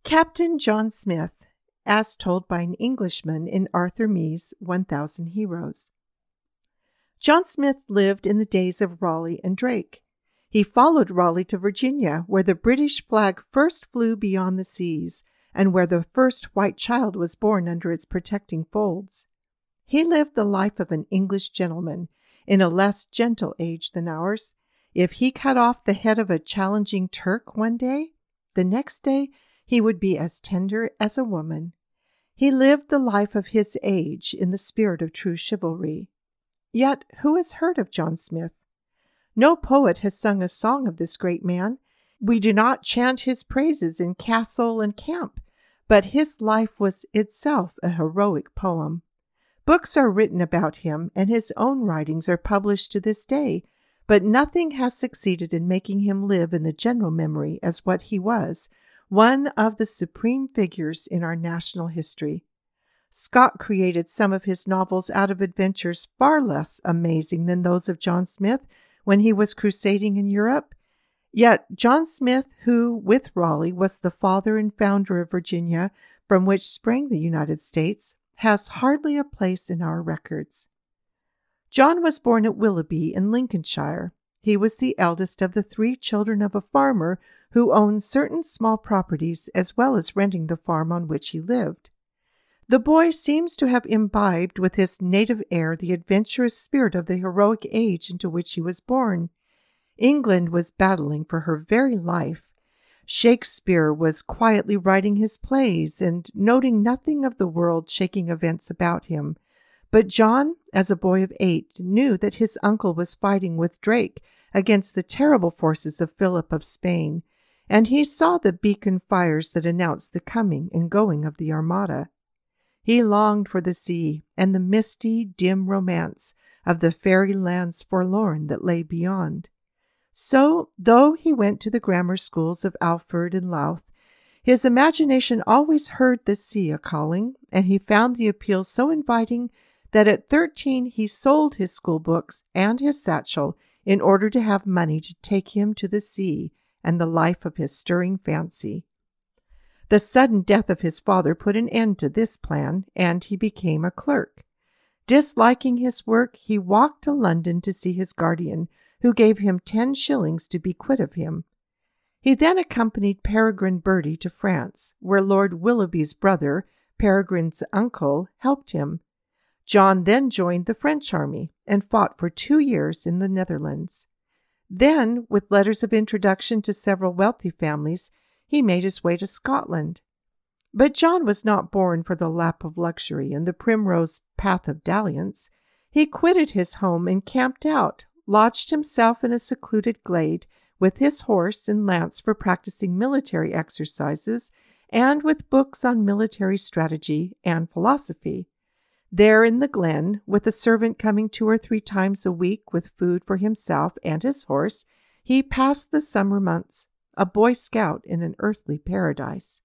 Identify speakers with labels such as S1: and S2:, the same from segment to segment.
S1: Captain John Smith, as told by an Englishman in Arthur Mee's 1000 Heroes. John Smith lived in the days of Raleigh and Drake. He followed Raleigh to Virginia, where the British flag first flew beyond the seas, and where the first white child was born under its protecting folds. He lived the life of an English gentleman, in a less gentle age than ours. If he cut off the head of a challenging Turk one day, the next day he would be as tender as a woman. He lived the life of his age in the spirit of true chivalry. Yet who has heard of John Smith? No poet has sung a song of this great man. We do not chant his praises in castle and camp, but his life was itself a heroic poem. Books are written about him, and his own writings are published to this day, but nothing has succeeded in making him live in the general memory as what he was, one of the supreme figures in our national history. Scott created some of his novels out of adventures far less amazing than those of John Smith when he was crusading in Europe. Yet John Smith, who, with Raleigh, was the father and founder of Virginia, from which sprang the United States, has hardly a place in our records. John was born at Willoughby in Lincolnshire. He was the eldest of the 3 children of a farmer who owned certain small properties as well as renting the farm on which he lived. The boy seems to have imbibed with his native air the adventurous spirit of the heroic age into which he was born. England was battling for her very life. Shakespeare was quietly writing his plays and noting nothing of the world-shaking events about him. But John, as a boy of 8, knew that his uncle was fighting with Drake against the terrible forces of Philip of Spain, and he saw the beacon fires that announced the coming and going of the Armada. He longed for the sea and the misty, dim romance of the fairy lands forlorn that lay beyond. So, though he went to the grammar schools of Alford and Louth, his imagination always heard the sea a-calling, and he found the appeal so inviting that at 13 he sold his school books and his satchel in order to have money to take him to the sea and the life of his stirring fancy. The sudden death of his father put an end to this plan, and he became a clerk. Disliking his work, he walked to London to see his guardian, who gave him 10 shillings to be quit of him. He then accompanied Peregrine Bertie to France, where Lord Willoughby's brother, Peregrine's uncle, helped him. John then joined the French army and fought for 2 years in the Netherlands. Then, with letters of introduction to several wealthy families, he made his way to Scotland. But John was not born for the lap of luxury and the primrose path of dalliance. He quitted his home and camped out, lodged himself in a secluded glade, with his horse and lance for practicing military exercises, and with books on military strategy and philosophy. There in the glen, with a servant coming 2 or 3 times a week with food for himself and his horse, he passed the summer months, a Boy Scout in an earthly paradise.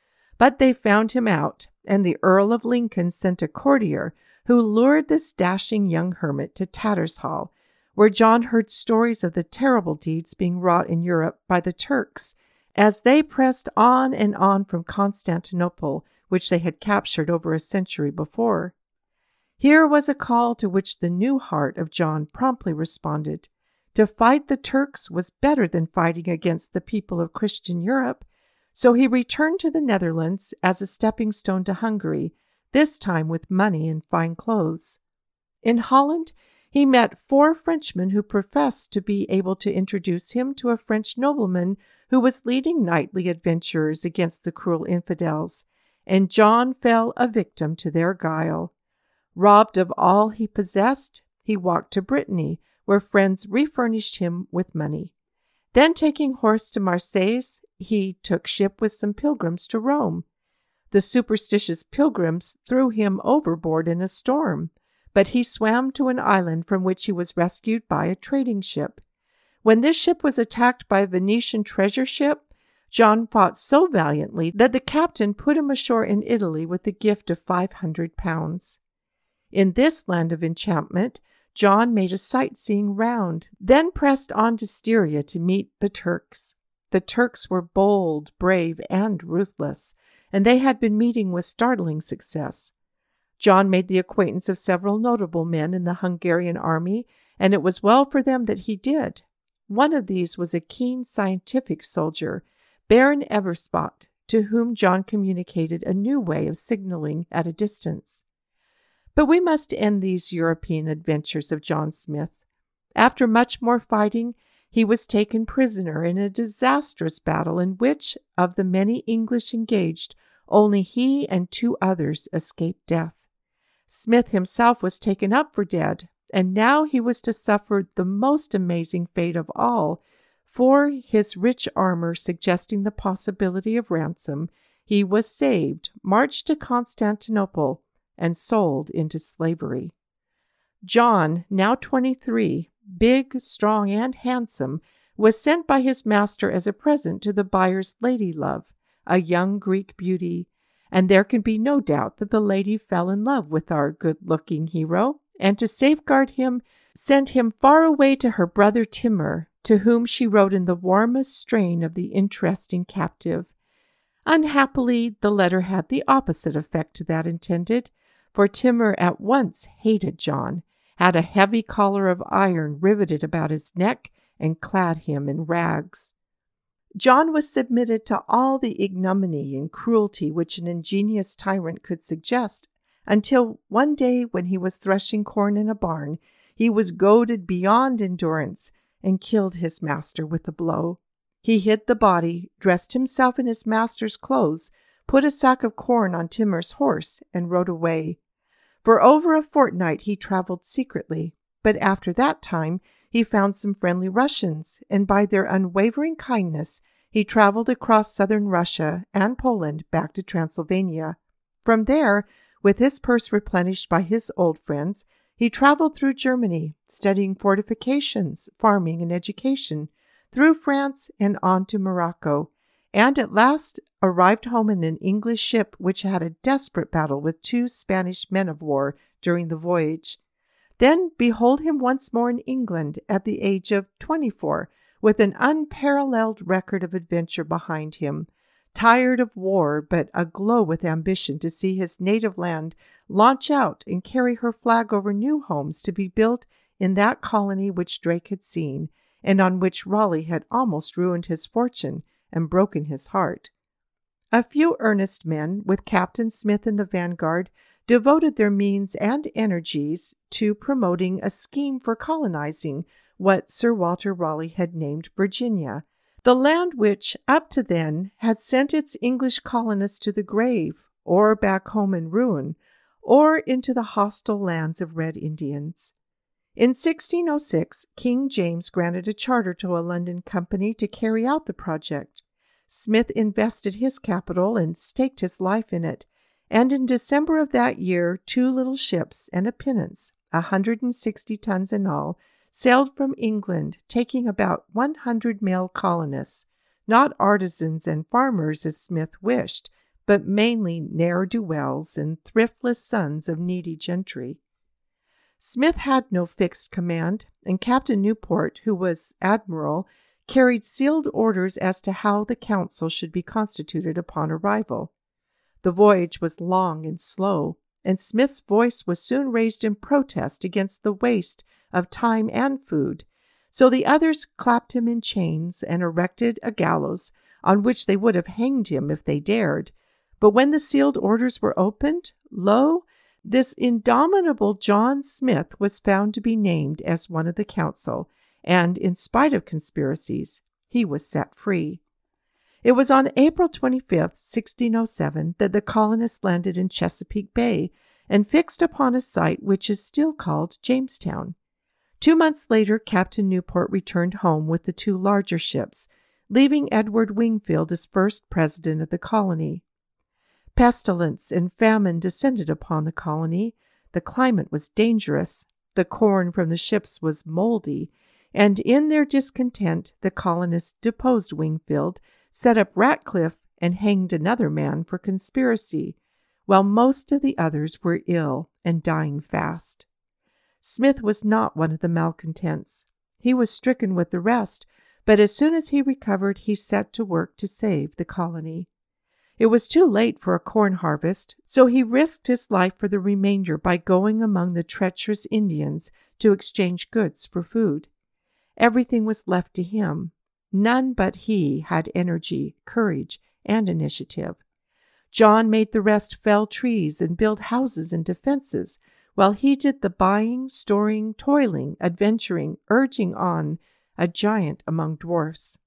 S1: But they found him out, and the Earl of Lincoln sent a courtier who lured this dashing young hermit to Tattershall, where John heard stories of the terrible deeds being wrought in Europe by the Turks, as they pressed on and on from Constantinople, which they had captured over a century before. Here was a call to which the new heart of John promptly responded. To fight the Turks was better than fighting against the people of Christian Europe, so he returned to the Netherlands as a stepping stone to Hungary, this time with money and fine clothes. In Holland, he met 4 Frenchmen who professed to be able to introduce him to a French nobleman who was leading knightly adventures against the cruel infidels, and John fell a victim to their guile. Robbed of all he possessed, he walked to Brittany, where friends refurnished him with money. Then, taking horse to Marseilles, he took ship with some pilgrims to Rome. The superstitious pilgrims threw him overboard in a storm, but he swam to an island from which he was rescued by a trading ship. When this ship was attacked by a Venetian treasure ship, John fought so valiantly that the captain put him ashore in Italy with the gift of 500 pounds. In this land of enchantment, John made a sightseeing round, then pressed on to Styria to meet the Turks. The Turks were bold, brave, and ruthless, and they had been meeting with startling success. John made the acquaintance of several notable men in the Hungarian army, and it was well for them that he did. One of these was a keen scientific soldier, Baron Eberspott, to whom John communicated a new way of signaling at a distance. But we must end these European adventures of John Smith. After much more fighting, he was taken prisoner in a disastrous battle in which, of the many English engaged, only he and 2 others escaped death. Smith himself was taken up for dead, and now he was to suffer the most amazing fate of all, for his rich armor suggesting the possibility of ransom, he was saved, marched to Constantinople, and sold into slavery. John, now 23, big, strong, and handsome, was sent by his master as a present to the buyer's lady love, a young Greek beauty, and there can be no doubt that the lady fell in love with our good-looking hero, and to safeguard him, sent him far away to her brother Timur, to whom she wrote in the warmest strain of the interesting captive. Unhappily, the letter had the opposite effect to that intended, for Timur at once hated John, had a heavy collar of iron riveted about his neck, and clad him in rags. John was submitted to all the ignominy and cruelty which an ingenious tyrant could suggest, until one day when he was threshing corn in a barn, he was goaded beyond endurance and killed his master with a blow. He hid the body, dressed himself in his master's clothes, put a sack of corn on Timur's horse, and rode away. For over a fortnight he traveled secretly, but after that time he found some friendly Russians, and by their unwavering kindness he traveled across southern Russia and Poland back to Transylvania. From there, with his purse replenished by his old friends, he traveled through Germany, studying fortifications, farming, and education, through France and on to Morocco, and at last arrived home in an English ship which had a desperate battle with 2 Spanish men of war during the voyage. Then behold him once more in England at the age of 24, with an unparalleled record of adventure behind him, tired of war but aglow with ambition to see his native land launch out and carry her flag over new homes to be built in that colony which Drake had seen, and on which Raleigh had almost ruined his fortune and broken his heart. A few earnest men, with Captain Smith in the vanguard, devoted their means and energies to promoting a scheme for colonizing what Sir Walter Raleigh had named Virginia, the land which, up to then, had sent its English colonists to the grave, or back home in ruin, or into the hostile lands of Red Indians. In 1606, King James granted a charter to a London company to carry out the project. Smith invested his capital and staked his life in it, and in December of that year 2 little ships and a pinnace, 160 tons in all, sailed from England, taking about 100 male colonists, not artisans and farmers as Smith wished, but mainly ne'er-do-wells and thriftless sons of needy gentry. Smith had no fixed command, and Captain Newport, who was admiral, carried sealed orders as to how the council should be constituted upon arrival. The voyage was long and slow, and Smith's voice was soon raised in protest against the waste of time and food, so the others clapped him in chains and erected a gallows on which they would have hanged him if they dared. But when the sealed orders were opened, lo, this indomitable John Smith was found to be named as one of the council, and, in spite of conspiracies, he was set free. It was on April 25th, 1607, that the colonists landed in Chesapeake Bay and fixed upon a site which is still called Jamestown. 2 months later, Captain Newport returned home with the 2 larger ships, leaving Edward Wingfield as first president of the colony. Pestilence and famine descended upon the colony. The climate was dangerous. The corn from the ships was moldy, and in their discontent, the colonists deposed Wingfield, set up Ratcliffe, and hanged another man for conspiracy, while most of the others were ill and dying fast. Smith was not one of the malcontents. He was stricken with the rest, But as soon as he recovered, he set to work to save the colony. It was too late for a corn harvest, so he risked his life for the remainder by going among the treacherous Indians to exchange goods for food. Everything was left to him. None but he had energy, courage, and initiative. John made the rest fell trees and build houses and defenses, while he did the buying, storing, toiling, adventuring, urging on, a giant among dwarfs.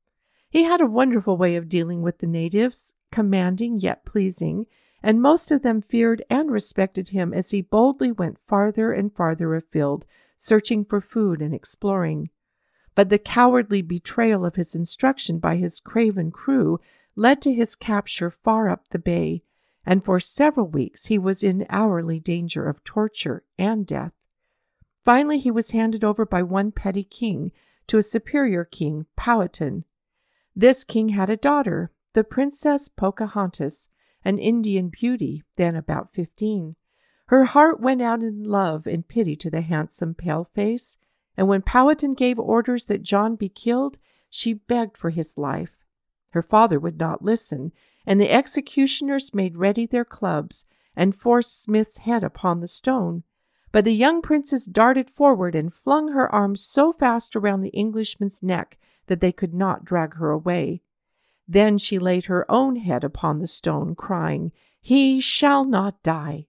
S1: He had a wonderful way of dealing with the natives, commanding yet pleasing, and most of them feared and respected him as he boldly went farther and farther afield, searching for food and exploring. But the cowardly betrayal of his instruction by his craven crew led to his capture far up the bay, and for several weeks he was in hourly danger of torture and death. Finally, he was handed over by one petty king to a superior king, Powhatan. This king had a daughter, the Princess Pocahontas, an Indian beauty, then about 15. Her heart went out in love and pity to the handsome paleface, and when Powhatan gave orders that John be killed, she begged for his life. Her father would not listen, and the executioners made ready their clubs and forced Smith's head upon the stone. But the young princess darted forward and flung her arms so fast around the Englishman's neck that they could not drag her away. Then she laid her own head upon the stone, crying, "He shall not die."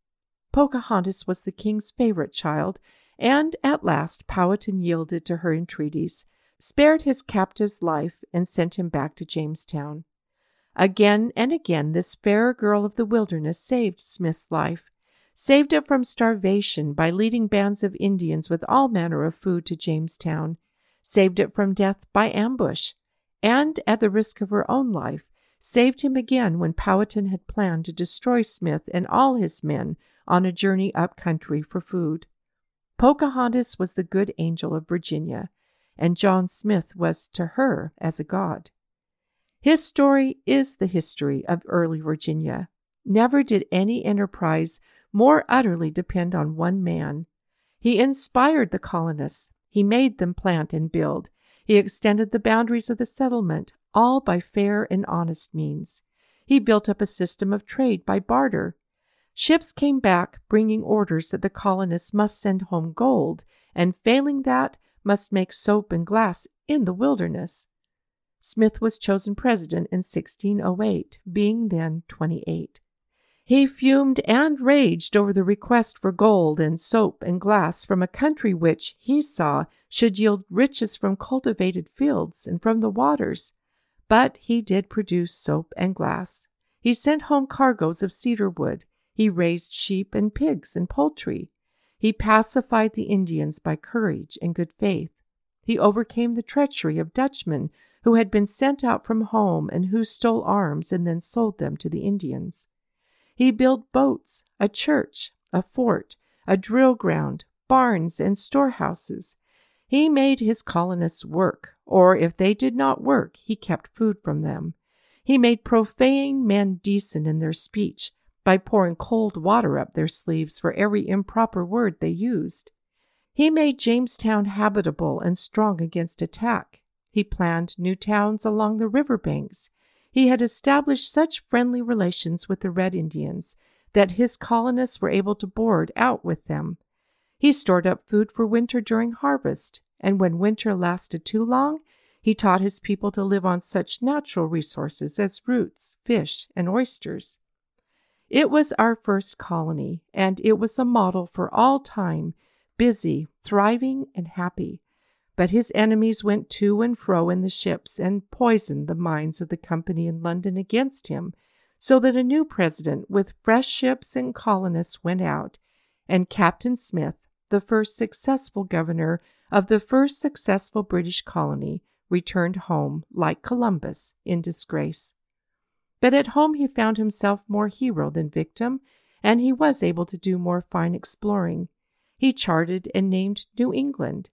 S1: Pocahontas was the king's favorite child, and at last Powhatan yielded to her entreaties, spared his captive's life, and sent him back to Jamestown. Again and again this fair girl of the wilderness saved Smith's life, saved it from starvation by leading bands of Indians with all manner of food to Jamestown, saved it from death by ambush, and, at the risk of her own life, saved him again when Powhatan had planned to destroy Smith and all his men on a journey up country for food. Pocahontas was the good angel of Virginia, and John Smith was to her as a god. His story is the history of early Virginia. Never did any enterprise more utterly depend on one man. He inspired the colonists. He made them plant and build. He extended the boundaries of the settlement, all by fair and honest means. He built up a system of trade by barter. Ships came back, bringing orders that the colonists must send home gold, and failing that, must make soap and glass in the wilderness. Smith was chosen president in 1608, being then 28. He fumed and raged over the request for gold and soap and glass from a country which, he saw, should yield riches from cultivated fields and from the waters. But he did produce soap and glass. He sent home cargoes of cedar wood. He raised sheep and pigs and poultry. He pacified the Indians by courage and good faith. He overcame the treachery of Dutchmen who had been sent out from home and who stole arms and then sold them to the Indians. He built boats, a church, a fort, a drill ground, barns, and storehouses. He made his colonists work, or if they did not work, he kept food from them. He made profane men decent in their speech by pouring cold water up their sleeves for every improper word they used. He made Jamestown habitable and strong against attack. He planned new towns along the river banks. He had established such friendly relations with the Red Indians that his colonists were able to board out with them. He stored up food for winter during harvest, and when winter lasted too long, he taught his people to live on such natural resources as roots, fish, and oysters. It was our first colony, and it was a model for all time, busy, thriving, and happy. But his enemies went to and fro in the ships and poisoned the minds of the company in London against him, so that a new president with fresh ships and colonists went out, and Captain Smith, the first successful governor of the first successful British colony, returned home, like Columbus, in disgrace. But at home he found himself more hero than victim, and he was able to do more fine exploring. He charted and named New England.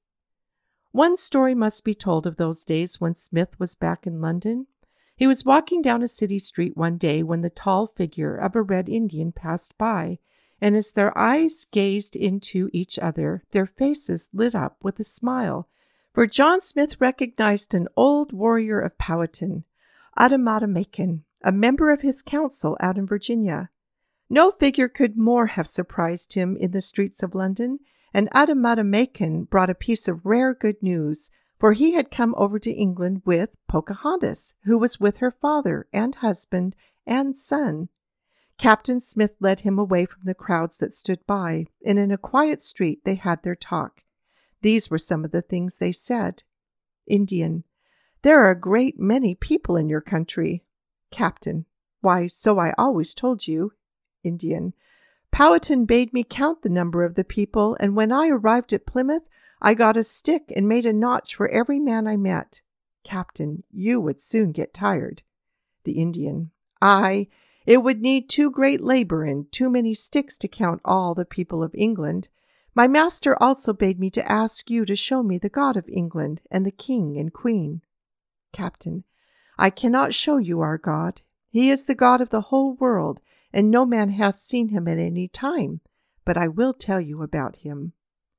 S1: One story must be told of those days when Smith was back in London. He was walking down a city street one day when the tall figure of a Red Indian passed by, and as their eyes gazed into each other, their faces lit up with a smile, For John Smith recognized an old warrior of Powhatan, Adamatamacon, a member of his council out in Virginia. No figure could more have surprised him in the streets of London, and Adamatamacon brought a piece of rare good news, for he had come over to England with Pocahontas, who was with her father and husband and son. Captain Smith led him away from the crowds that stood by, and in a quiet street they had their talk. These were some of the things they said. Indian: There are a great many people in your country. Captain: Why, so I always told you. Indian: Powhatan bade me count the number of the people, and when I arrived at Plymouth, I got a stick and made a notch for every man I met. Captain: You would soon get tired. The Indian: Aye, it would need too great labor and too many sticks to count all the people of England. My master also bade me to ask you to show me the God of England and the king and queen. Captain: I cannot show you our God. He is the God of the whole world, and no man hath seen him at any time, but I will tell you about him.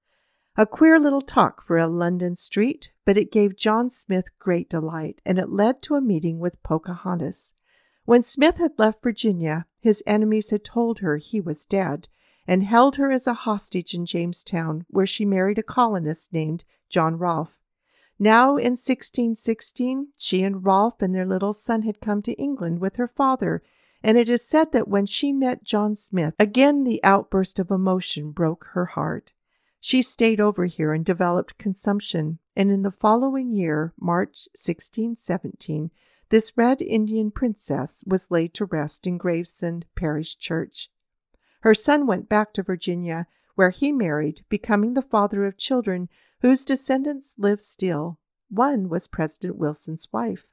S1: A queer little talk for a London street, but it gave John Smith great delight, and it led to a meeting with Pocahontas. When Smith had left Virginia, his enemies had told her he was dead, and held her as a hostage in Jamestown, where she married a colonist named John Rolfe. Now in 1616, she and Rolfe and their little son had come to England with her father, and it is said that when she met John Smith, again the outburst of emotion broke her heart. She stayed over here and developed consumption, and in the following year, March 1617, this Red Indian princess was laid to rest in Gravesend Parish Church. Her son went back to Virginia, where he married, becoming the father of children whose descendants live still. One was President Wilson's wife.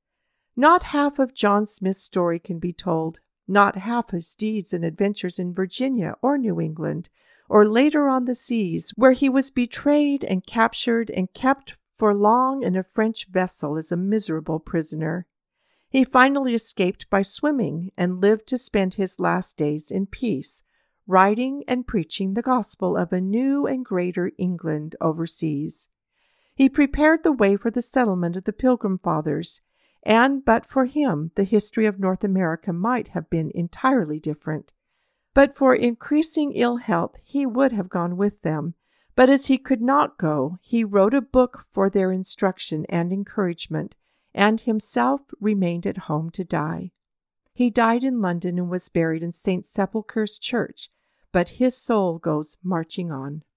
S1: Not half of John Smith's story can be told, not half his deeds and adventures in Virginia or New England, or later on the seas, where he was betrayed and captured and kept for long in a French vessel as a miserable prisoner. He finally escaped by swimming and lived to spend his last days in peace, writing and preaching the gospel of a new and greater England overseas. He prepared the way for the settlement of the Pilgrim Fathers, and but for him, the history of North America might have been entirely different. But for increasing ill health, he would have gone with them. But as he could not go, he wrote a book for their instruction and encouragement, and himself remained at home to die. He died in London and was buried in St. Sepulchre's Church, but his soul goes marching on.